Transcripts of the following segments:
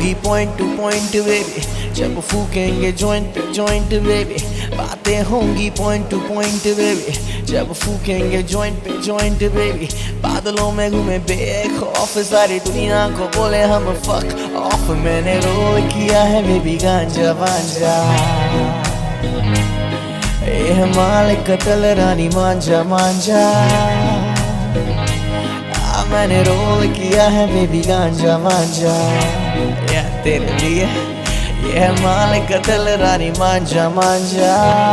होंगी point two point baby, जब फूकेंगे जॉइंट पे जॉइंट बेबी। बातें होंगी पॉइंट टू पॉइंट बेबी, जब फूकेंगे जॉइंट पे जॉइंट बेबी। बादलों में घूमे बेखौफ, सारी दुनिया को बोले हम फक ऑफ। मैंने रोल किया है बेबी गांजा वांजा, ए मालिक कतल रानी मांझा मांझा। मैंने रोल किया है बेबी गांजा मांझा, या तेरे लिए ये है मालिक कतल रानी मांझा मांझा।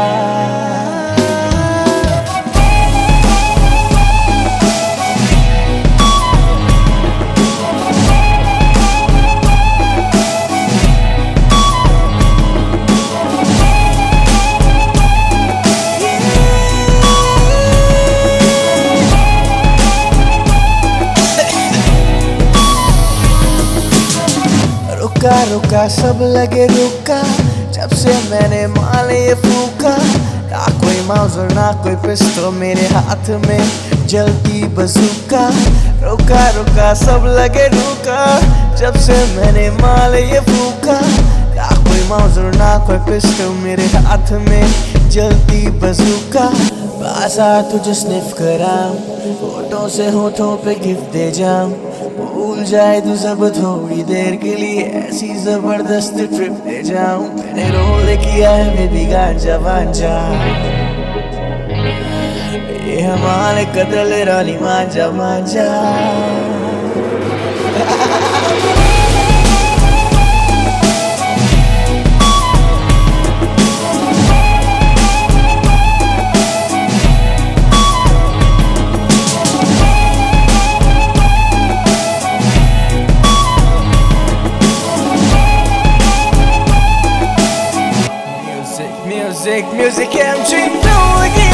रुका रुका सब लगे रुका, जब से मैंने माल ये फूका। ना कोई माउजर ना कोई पिस्टल मेरे हाथ में जलती बजूका। रुका रुका सब लगे रुका, जब से मैंने माल ये फूका। ना कोई माउजर ना कोई पिस्टल मेरे हाथ में जलती बजूका। पास आ तुझे स्निफ कराऊं, होठों से होठों पे गिफ्ट दे जाऊं। भूल जाए तू सब थोड़ी देर के लिए, ऐसी जबरदस्त ट्रिप दे जाऊं। मैंने रोल किया है बेबी गांजा वांजा, ये हमारे कतल रानी मांझा मांझा। Music, music, MG,